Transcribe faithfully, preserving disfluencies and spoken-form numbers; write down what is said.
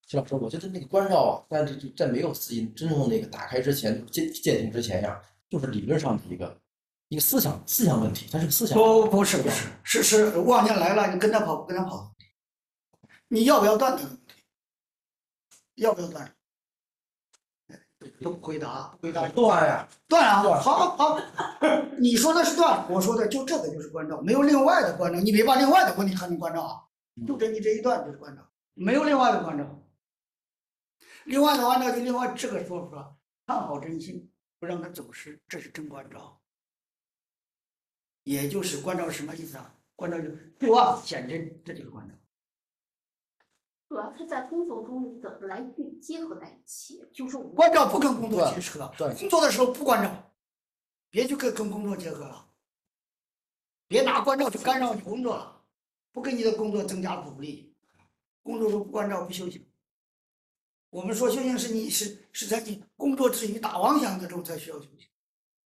徐老师，我觉得那个关照啊，在这这在没有自己真正那个打开之前，鉴鉴定之前呀，就是理论上的一个一个思想思想问题，它是个思想问题。 不不是不是是是望见来了，你跟他跑不跟他跑，你要不要断的问题，要不要断？都不回答， 回答断呀， 断啊！ 断好好，你说的是断，我说的就这个就是关照，没有另外的关照，你别把另外的问题看成关照啊，就这你这一段就是关照，没有另外的关照。另外的关照就另外这个说法，看好真心，不让它走失，这是真关照。也就是关照什么意思啊？关照就是对望显真，这就是关照。 主要是在工作中你怎么来去结合在一起，就是我关照不跟工作结合， 对工作的时候不关照，别去跟跟工作结合了，别拿关照去干扰你工作了，不给你的工作增加阻力。工作中不关照不修行。我们说修行是你是是在你工作之余打妄想的时候才需要修行。